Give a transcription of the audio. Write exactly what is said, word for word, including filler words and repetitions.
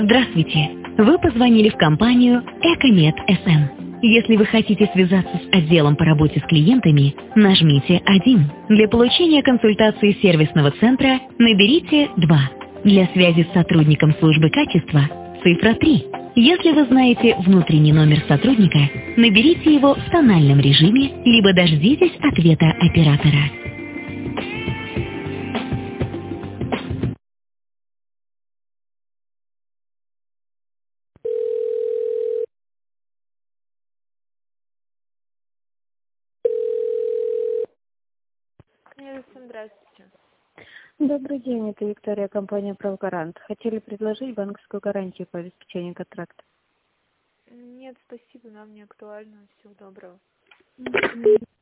Здравствуйте! Вы позвонили в компанию Экомед СМ. Если вы хотите связаться с отделом по работе с клиентами, нажмите один. Для получения консультации сервисного центра наберите два. Для связи с сотрудником службы качества цифра три. Если вы знаете внутренний номер сотрудника, наберите его в тональном режиме, либо дождитесь ответа оператора. Здравствуйте. Добрый день, это Виктория, компания «Правгарант». Хотели предложить банковскую гарантию по обеспечению контракта. Нет, спасибо, нам не актуально. Всего доброго.